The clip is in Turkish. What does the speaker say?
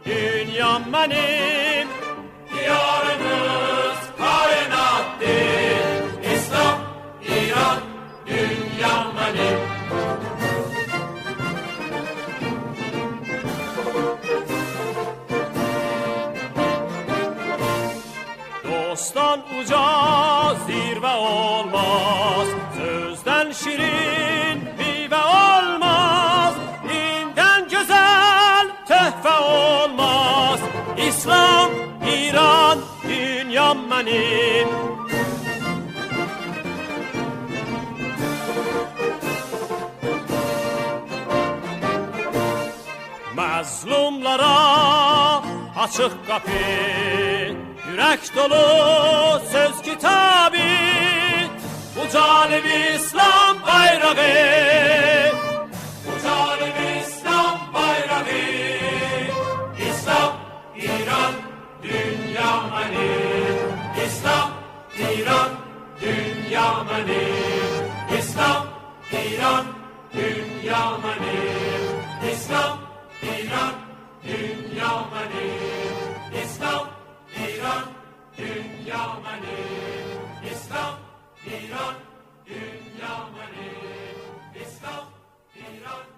dünyam benim. Diyarımız kainattır. İslam, İran, dünyam benim. Dosttan uca zirve olmaz, sözden şirin meyve olmaz, dinden güzel töhfe olmaz. İslam, İran, dünyam benim. Mazlumlara açık kapı, yürek dolu söz kitabı, bu canım İslam bayrağı, bu canım İslam bayrağı. İslam, İran, dünya benim. İslam, İran, dünya benim. İslam, İran, dünya benim. İslam, İran, dünya benim. İslam, İran, dünya benim. İslam, İran, dünya benim. İslam, İran.